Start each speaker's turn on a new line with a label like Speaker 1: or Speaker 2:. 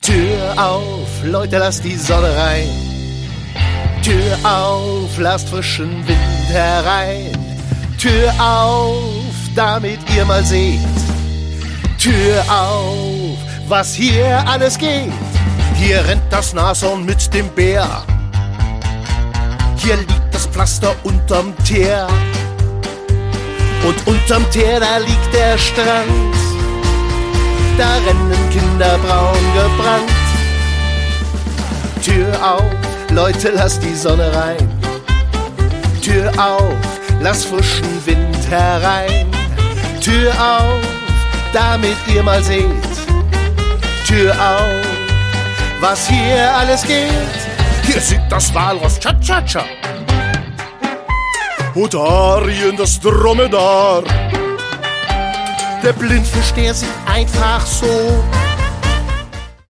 Speaker 1: Tür auf, Leute, lasst die Sonne rein. Tür auf, lasst frischen Wind herein. Tür auf, damit ihr mal seht. Tür auf, was hier alles geht. Hier rennt das Nashorn mit dem Bär. Hier liegt das Pflaster unterm Teer. Und unterm Teer, da liegt der Strand. Da rennen Kinder braun gebrannt. Tür auf, Leute, lasst die Sonne rein. Tür auf, lasst frischen Wind herein. Tür auf, damit ihr mal seht. Tür auf, was hier alles geht. Hier singt das Walross Cha-Cha-Cha. Und Arjen das Dromedar. Der Blindfisch, der singt einfach so.